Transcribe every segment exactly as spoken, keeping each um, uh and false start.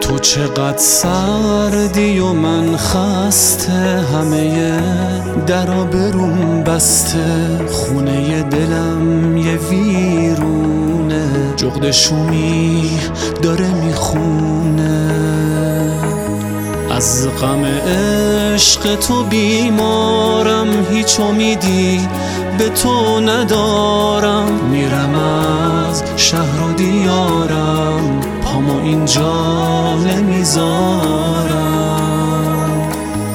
تو چقدر سردی و من خسته، همه درا بروم بسته، خونه دلم یه ویرونه، جغد شومی داره میخونه. از غم عشق تو بیمارم، هیچ امیدی به تو ندارم، میرم از شهر و دیارم، پامو اینجا نمیذارم.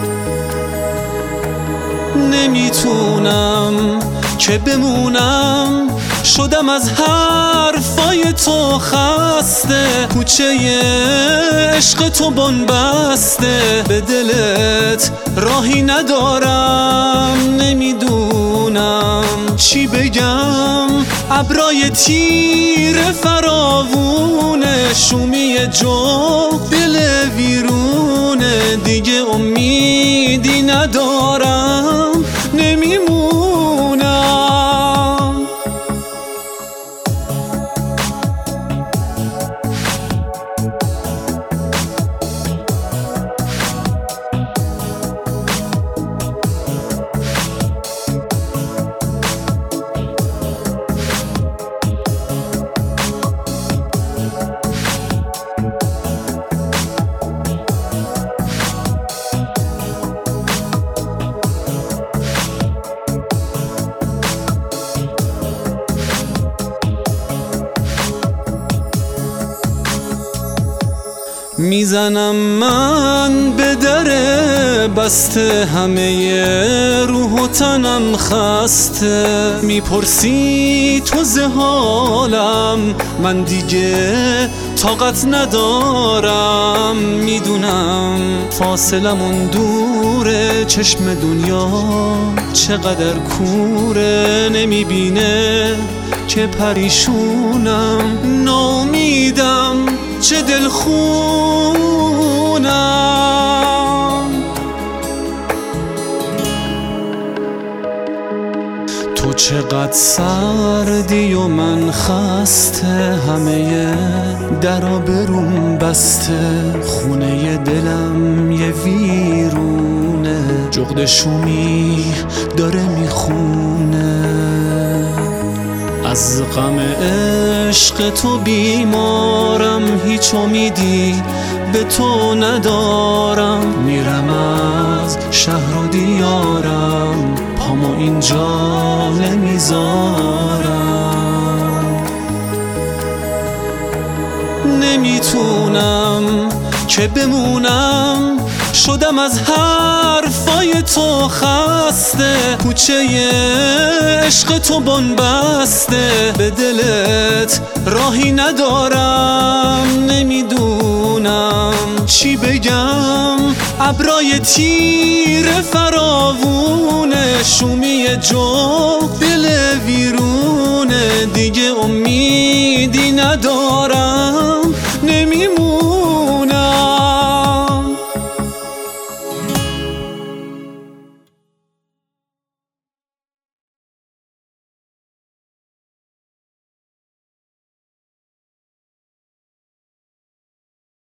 نمیتونم که بمونم، شدم از حرفای تو خسته، کوچه عشق تو بنبسته، به دلت راهی ندارم. نمیدونم چی بگم، ابرای تیر فراوونه، شومی جغد دل ویرونه، دیگه امیدی ندارم، نمیمونم. میزنم من به در بسته، همه روح و تنم خسته، میپرسی تو ز حالم، من دیگه طاقت ندارم. میدونم فاصلمون دوره، چشم دنیا چقدر کوره، نمیبینه که پریشونم، ناامیدم چه دلخونم. تو چقدر سردی و من خسته، همه درا بروم بسته، خونه دلم یه ویرونه، جغد شومی داره میخونه. از غم عشق تو بیمارم، هیچ امیدی به تو ندارم، میرم از شهر و دیارم، پامو اینجا نمیذارم. نمیتونم که بمونم، شدم از حرفای تو خسته، کوچه عشق تو بنبسته، به دلت راهی ندارم. نمیدونم چی بگم، ابرای تیر فراوونه، شومی جغد دل ویرونه، دیگه امیدی ندارم.